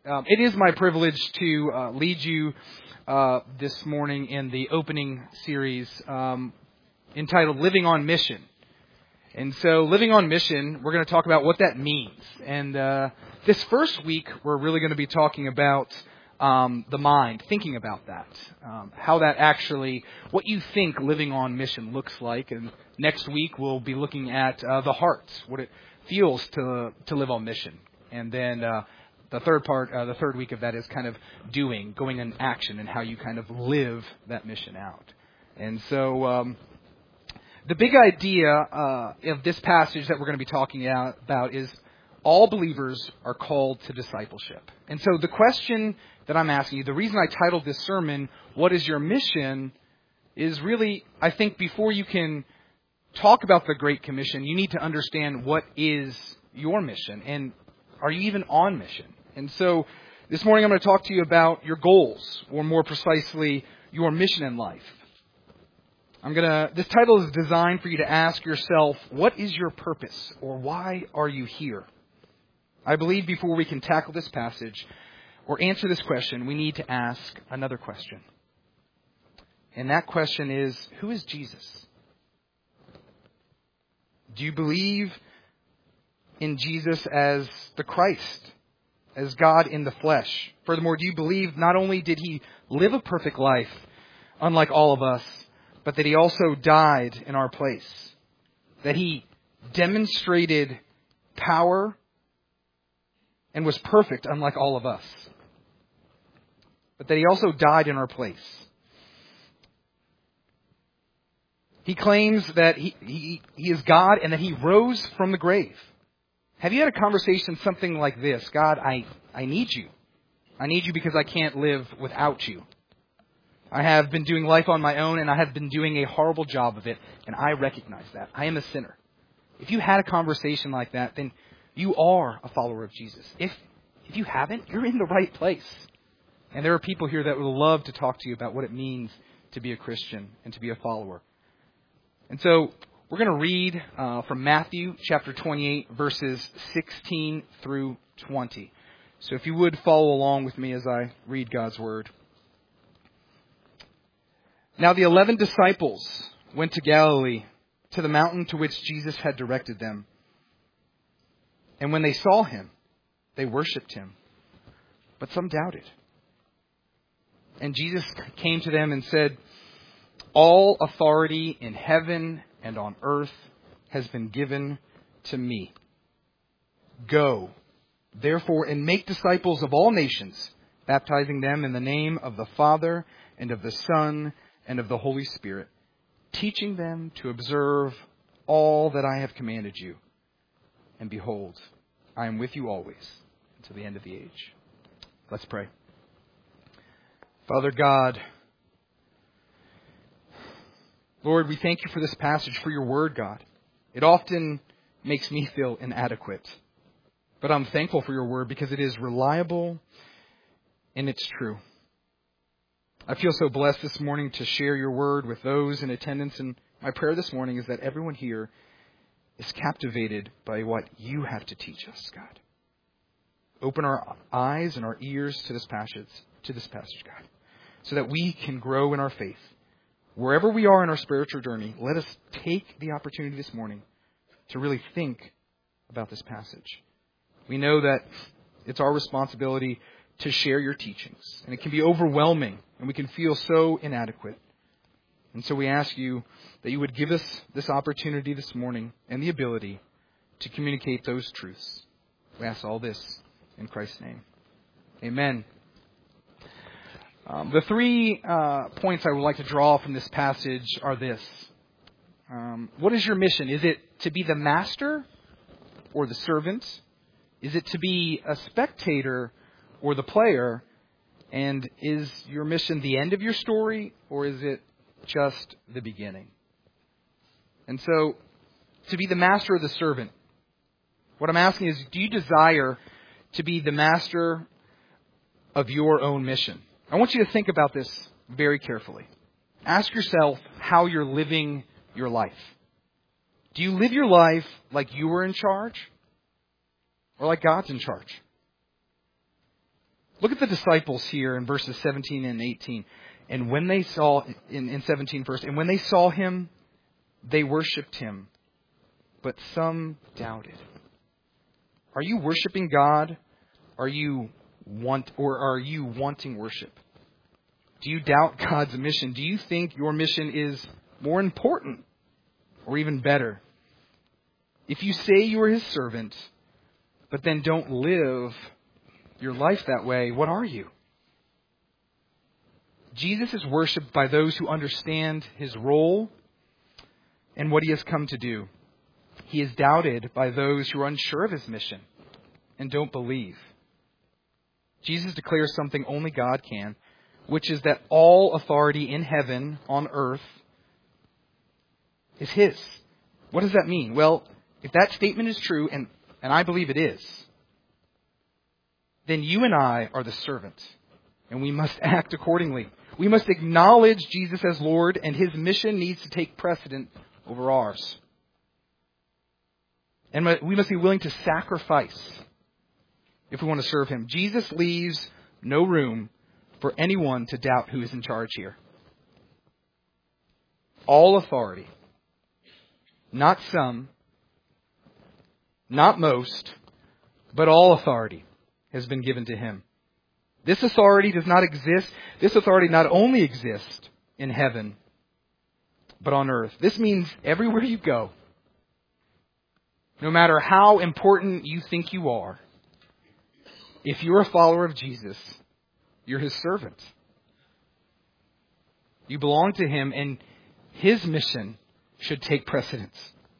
It is my privilege to lead you this morning in the opening series entitled Living on Mission. And so living on mission, we're going to talk about what that means. And this first week, we're really going to be talking about the mind, thinking about that, how that actually, what you think living on mission looks like. And next week, we'll be looking at the heart, what it feels to live on mission. And then the third week of that is kind of going in action, and how you kind of live that mission out. And so the big idea of this passage that we're going to be talking about is all believers are called to discipleship. And so the question that I'm asking you, the reason I titled this sermon, What is Your Mission?, is really, I think, before you can talk about the Great Commission, you need to understand what is your mission, and are you even on mission? And so this morning I'm going to talk to you about your goals, or more precisely, your mission in life. This title is designed for you to ask yourself, what is your purpose, or why are you here? I believe before we can tackle this passage or answer this question, we need to ask another question. And that question is, who is Jesus? Do you believe in Jesus as the Christ, as God in the flesh? Furthermore, do you believe not only did He live a perfect life, unlike all of us, but that He also died in our place? That He demonstrated power and was perfect, unlike all of us. But that He also died in our place. He claims that he is God and that He rose from the grave. Have you had a conversation something like this? God, I need you. I need you because I can't live without you. I have been doing life on my own, and I have been doing a horrible job of it, and I recognize that. I am a sinner. If you had a conversation like that, then you are a follower of Jesus. If you haven't, you're in the right place. And there are people here that would love to talk to you about what it means to be a Christian and to be a follower. And so we're going to read from Matthew chapter 28, verses 16 through 20. So if you would follow along with me as I read God's Word. Now the 11 disciples went to Galilee, to the mountain to which Jesus had directed them. And when they saw Him, they worshipped Him, but some doubted. And Jesus came to them and said, all authority in heaven and on earth has been given to me. Go, therefore, and make disciples of all nations, baptizing them in the name of the Father and of the Son and of the Holy Spirit, teaching them to observe all that I have commanded you. And behold, I am with you always until the end of the age. Let's pray. Father God, Lord, we thank you for this passage, for your word, God. It often makes me feel inadequate. But I'm thankful for your word because it is reliable and it's true. I feel so blessed this morning to share your word with those in attendance. And my prayer this morning is that everyone here is captivated by what you have to teach us, God. Open our eyes and our ears to this passage, God, so that we can grow in our faith. Wherever we are in our spiritual journey, let us take the opportunity this morning to really think about this passage. We know that it's our responsibility to share your teachings, and it can be overwhelming, and we can feel so inadequate. And so we ask you that you would give us this opportunity this morning and the ability to communicate those truths. We ask all this in Christ's name. Amen. The 3 points I would like to draw from this passage are this. What is your mission? Is it to be the master or the servant? Is it to be a spectator or the player? And is your mission the end of your story, or is it just the beginning? And so, to be the master or the servant, what I'm asking is, do you desire to be the master of your own mission? I want you to think about this very carefully. Ask yourself how you're living your life. Do you live your life like you were in charge, or like God's in charge? Look at the disciples here in verses 17 and 18. And when they saw, in 17 first, and when they saw him, they worshipped him, but some doubted. Are you worshiping God? Are you wanting worship? Do you doubt God's mission? Do you think your mission is more important or even better? If you say you are his servant, but then don't live your life that way, what are you? Jesus is worshipped by those who understand his role and what he has come to do. He is doubted by those who are unsure of his mission and don't believe. Jesus declares something only God can, which is that all authority in heaven, on earth, is his. What does that mean? Well, if that statement is true, and I believe it is, then you and I are the servant, and we must act accordingly. We must acknowledge Jesus as Lord, and his mission needs to take precedent over ours. And we must be willing to sacrifice if we want to serve him. Jesus leaves no room for anyone to doubt who is in charge here. All authority, not some, not most, but all authority has been given to him. This authority does not exist. This authority not only exists in heaven, but on earth. This means everywhere you go, no matter how important you think you are, if you're a follower of Jesus, you're his servant. You belong to him, and his mission should take precedence.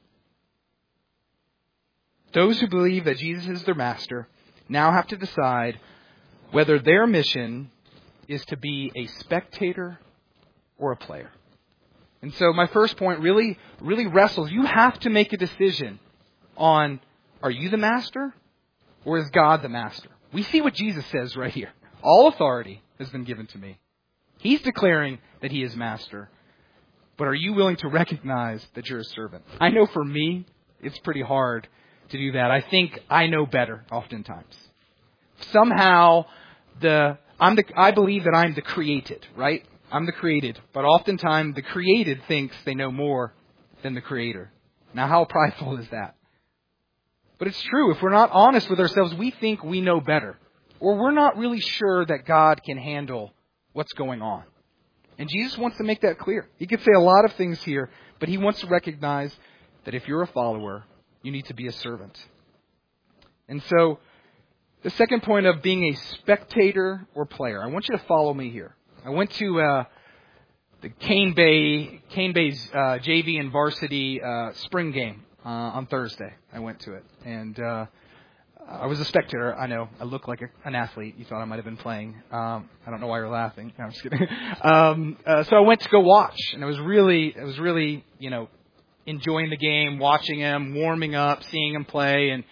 Those who believe that Jesus is their master now have to decide whether their mission is to be a spectator or a player. And so my first point really wrestles. You have to make a decision on, are you the master or is God the master? We see what Jesus says right here. All authority has been given to me. He's declaring that he is master. But are you willing to recognize that you're a servant? I know for me, it's pretty hard to do that. I think I know better oftentimes. Somehow, I believe that I'm the created, right? I'm the created. But oftentimes, the created thinks they know more than the creator. Now, how prideful is that? But it's true. If we're not honest with ourselves, we think we know better. Or we're not really sure that God can handle what's going on. And Jesus wants to make that clear. He could say a lot of things here, but he wants to recognize that if you're a follower, you need to be a servant. And so, the second point of being a spectator or player, I want you to follow me here. I went to the Cane Bay's JV and varsity spring game on Thursday. I went to it, and I was a spectator. I know I look like an athlete. You thought I might have been playing. I don't know why you're laughing. No, I'm just kidding. So I went to go watch, and I was really, enjoying the game, watching him, warming up, seeing him play, and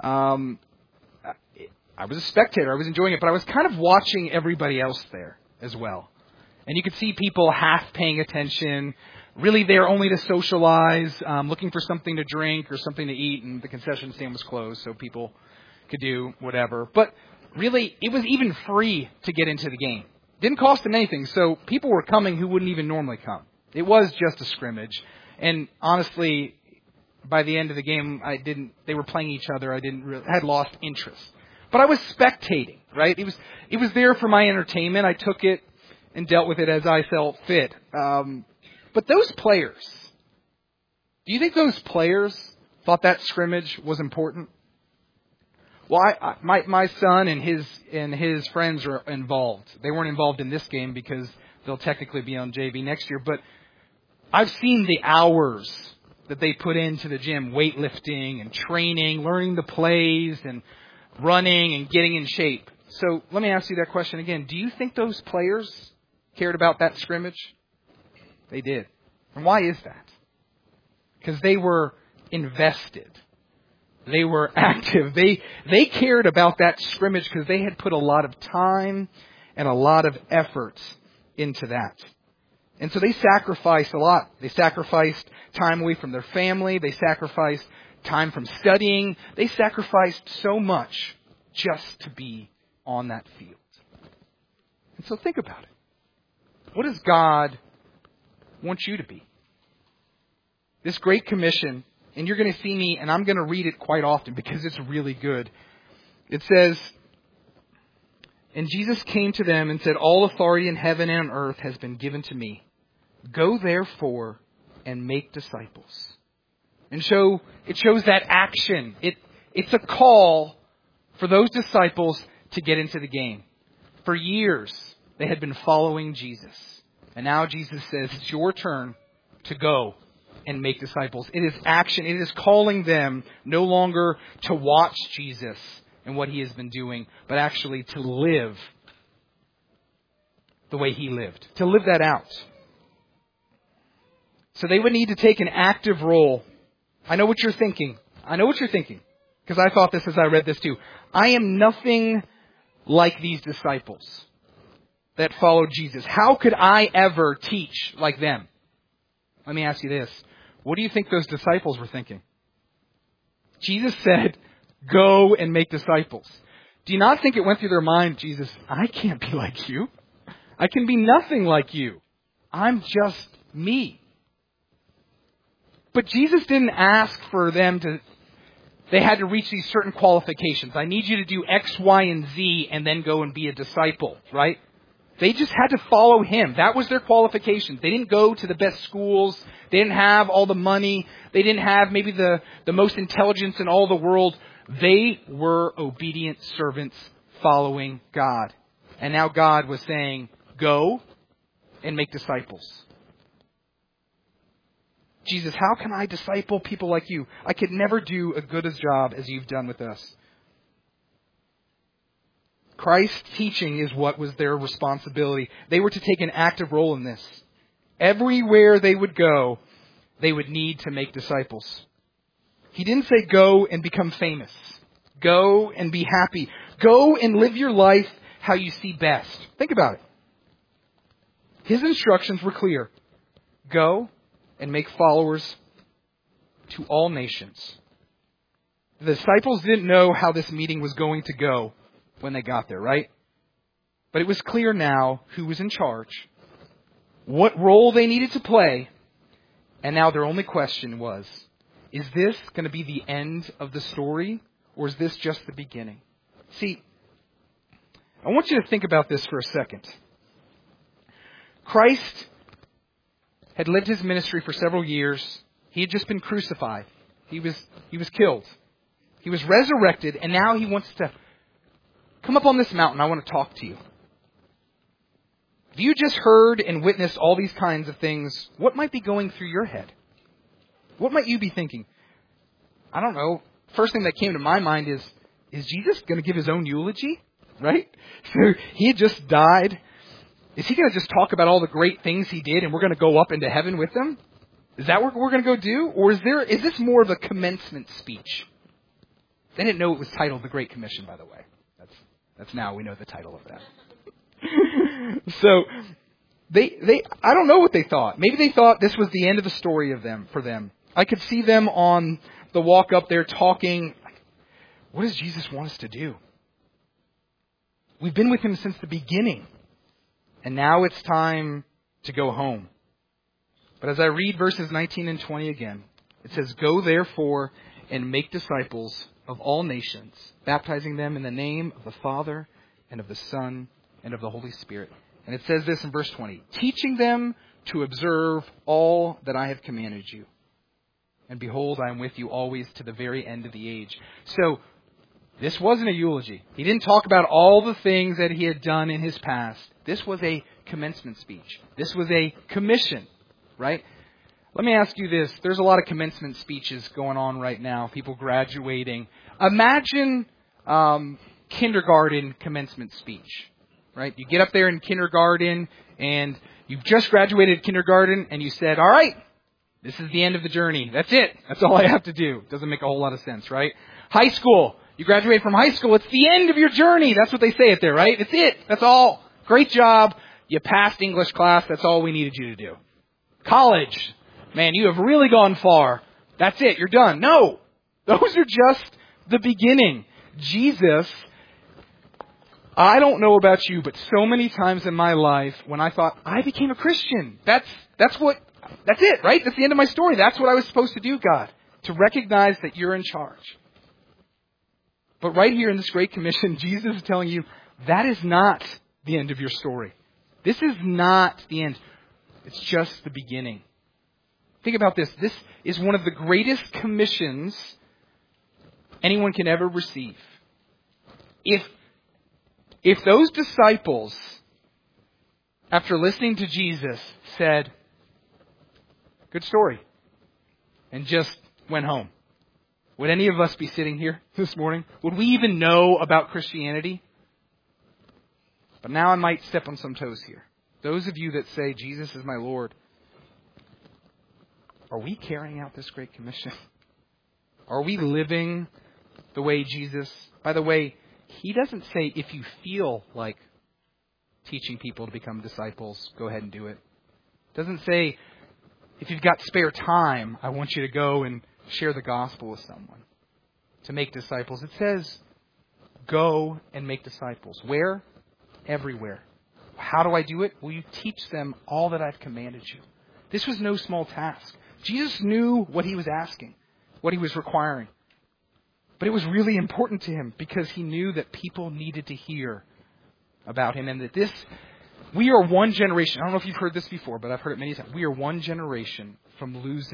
I was a spectator. I was enjoying it, but I was kind of watching everybody else there as well. And you could see people half paying attention, really there only to socialize, looking for something to drink or something to eat, and the concession stand was closed, so people could do whatever. But really, it was even free to get into the game. Didn't cost them anything, so people were coming who wouldn't even normally come. It was just a scrimmage. And honestly, by the end of the game, they were playing each other. I had lost interest. But I was spectating, right? It was there for my entertainment. I took it and dealt with it as I felt fit. But those players, do you think those players thought that scrimmage was important? Well, my son and his friends are involved. They weren't involved in this game because they'll technically be on JV next year. But I've seen the hours that they put into the gym, weightlifting and training, learning the plays and running and getting in shape. So let me ask you that question again. Do you think those players cared about that scrimmage? They did. And why is that? Because they were invested. They were active. They cared about that scrimmage because they had put a lot of time and a lot of effort into that. And so they sacrificed a lot. They sacrificed time away from their family. They sacrificed time from studying. They sacrificed so much just to be on that field. And so think about it. What does God want you to be? This Great Commission, and you're going to see me, and I'm going to read it quite often because it's really good. It says, "And Jesus came to them and said, 'All authority in heaven and on earth has been given to me. Go therefore and make disciples.'" And so it shows that action. It's a call for those disciples to get into the game. For years, they had been following Jesus. And now Jesus says, it's your turn to go and make disciples. It is action. It is calling them no longer to watch Jesus and what he has been doing, but actually to live the way he lived, to live that out. So they would need to take an active role. I know what you're thinking. Because I thought this as I read this too. I am nothing like these disciples that followed Jesus. How could I ever teach like them? Let me ask you this. What do you think those disciples were thinking? Jesus said, go and make disciples. Do you not think it went through their mind, Jesus, I can't be like you. I can be nothing like you. I'm just me. But Jesus didn't ask for them to, they had to reach these certain qualifications. I need you to do X, Y, and Z and then go and be a disciple, right? They just had to follow him. That was their qualifications. They didn't go to the best schools. They didn't have all the money. They didn't have maybe the most intelligence in all the world. They were obedient servants following God. And now God was saying, go and make disciples. Jesus, how can I disciple people like you? I could never do a good job as you've done with us. Christ's teaching is what was their responsibility. They were to take an active role in this. Everywhere they would go, they would need to make disciples. He didn't say go and become famous. Go and be happy. Go and live your life how you see best. Think about it. His instructions were clear. Go and make followers to all nations. The disciples didn't know how this meeting was going to go when they got there, right? But it was clear now who was in charge, what role they needed to play, and now their only question was, is this going to be the end of the story, or is this just the beginning? See, I want you to think about this for a second. Christ had lived his ministry for several years. He had just been crucified. He was killed. He was resurrected, and now he wants to come up on this mountain. I want to talk to you. If you just heard and witnessed all these kinds of things, what might be going through your head? What might you be thinking? I don't know. First thing that came to my mind is Jesus going to give his own eulogy? Right? So he had just died. Is he going to just talk about all the great things he did and we're going to go up into heaven with him? Is that what we're going to go do? Or is this more of a commencement speech? They didn't know it was titled The Great Commission, by the way. That's now we know the title of that. So I don't know what they thought. Maybe they thought this was the end of the story for them. I could see them on the walk up there talking. What does Jesus want us to do? We've been with him since the beginning. And now it's time to go home. But as I read verses 19 and 20 again, it says, go therefore and make disciples of all nations, baptizing them in the name of the Father and of the Son and of the Holy Spirit. And it says this in verse 20, teaching them to observe all that I have commanded you. And behold, I am with you always to the very end of the age. So this wasn't a eulogy. He didn't talk about all the things that he had done in his past. This was a commencement speech. This was a commission, right? Let me ask you this. There's a lot of commencement speeches going on right now, people graduating. Imagine kindergarten commencement speech, right? You get up there in kindergarten and you've just graduated kindergarten and you said, all right, this is the end of the journey. That's it. That's all I have to do. Doesn't make a whole lot of sense, right? High school. You graduate from high school. It's the end of your journey. That's what they say it there, right? It's it. That's all. Great job. You passed English class. That's all we needed you to do. College. Man, you have really gone far. That's it. You're done. No. Those are just the beginning. Jesus I don't know about you, but so many times in my life when I thought I became a Christian, that's it, right? That's the end of my story. That's what I was supposed to do, God, to recognize that you're in charge. But right here in this Great Commission, Jesus is telling you that is not the end of your story. This is not the end. It's just the beginning. Think about this. This is one of the greatest commissions anyone can ever receive. If those disciples, after listening to Jesus, said, good story, and just went home, would any of us be sitting here this morning? Would we even know about Christianity? But now I might step on some toes here. Those of you that say, Jesus is my Lord, are we carrying out this Great Commission? Are we living the way Jesus... By the way, He doesn't say if you feel like teaching people to become disciples, go ahead and do it. Doesn't say if you've got spare time, I want you to go and share the gospel with someone to make disciples. It says go and make disciples. Where? Everywhere. How do I do it? Will you teach them all that I've commanded you? This was no small task. Jesus knew what He was asking, what He was requiring. But it was really important to Him because He knew that people needed to hear about Him and that we are one generation. I don't know if you've heard this before, but I've heard it many times. We are one generation from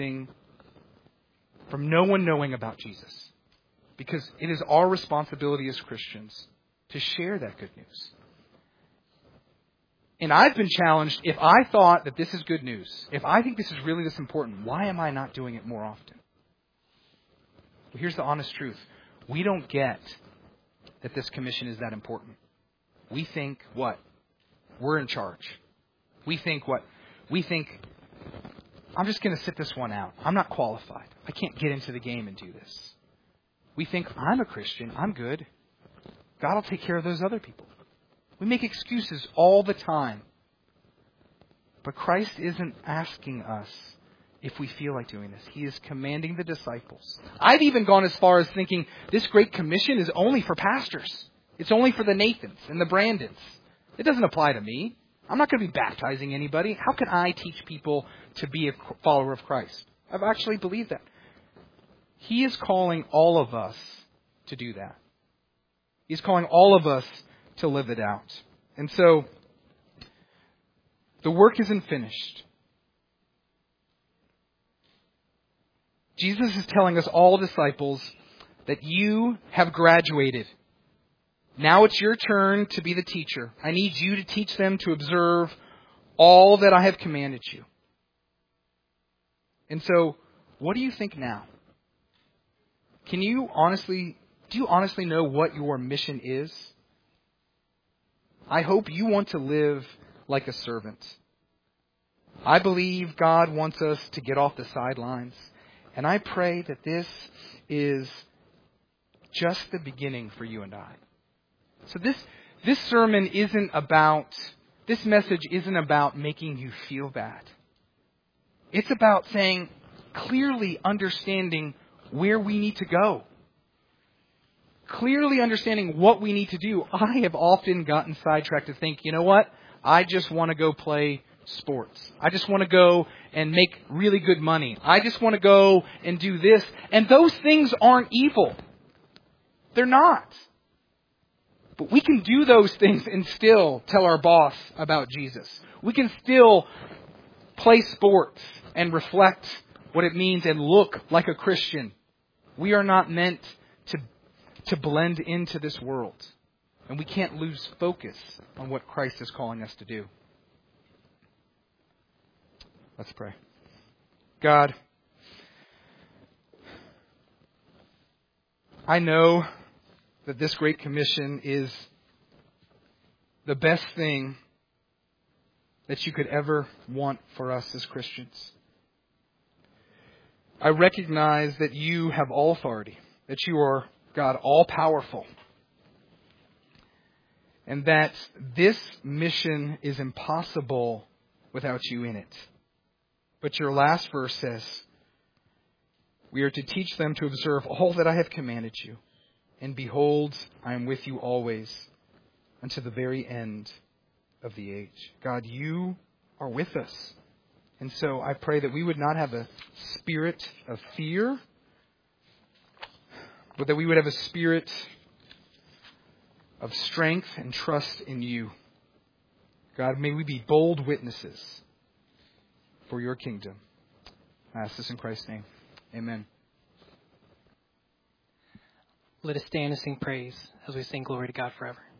no one knowing about Jesus. Because it is our responsibility as Christians to share that good news. And I've been challenged, if I thought that this is good news, if I think this is really this important, why am I not doing it more often? Well, here's the honest truth. We don't get that this commission is that important. We think what? We're in charge. We think what? We think, I'm just going to sit this one out. I'm not qualified. I can't get into the game and do this. We think, I'm a Christian. I'm good. God will take care of those other people. We make excuses all the time. But Christ isn't asking us if we feel like doing this. He is commanding the disciples. I've even gone as far as thinking this Great Commission is only for pastors. It's only for the Nathans and the Brandons. It doesn't apply to me. I'm not going to be baptizing anybody. How can I teach people to be a follower of Christ? I've actually believed that. He is calling all of us to do that. He's calling all of us to live it out. And so, the work isn't finished. Jesus is telling us all disciples that you have graduated. Now it's your turn to be the teacher. I need you to teach them to observe all that I have commanded you. And so, what do you think now? Do you honestly know what your mission is? I hope you want to live like a servant. I believe God wants us to get off the sidelines. And I pray that this is just the beginning for you and I. So this sermon isn't about, this message isn't about making you feel bad. It's about saying, clearly understanding where we need to go. Clearly understanding what we need to do. I have often gotten sidetracked to think, you know what? I just want to go play sports. I just want to go and make really good money. I just want to go and do this. And those things aren't evil. They're not. But we can do those things and still tell our boss about Jesus. We can still play sports and reflect what it means and look like a Christian. We are not meant to blend into this world. And we can't lose focus on what Christ is calling us to do. Let's pray. God, I know that this Great Commission is the best thing that you could ever want for us as Christians. I recognize that you have all authority, that you are, God, all-powerful, and that this mission is impossible without you in it. But your last verse says, we are to teach them to observe all that I have commanded you. And behold, I am with you always unto the very end of the age. God, you are with us. And so I pray that we would not have a spirit of fear, but that we would have a spirit of strength and trust in you. God, may we be bold witnesses for your kingdom. I ask this in Christ's name. Amen. Let us stand and sing praise as we sing glory to God forever.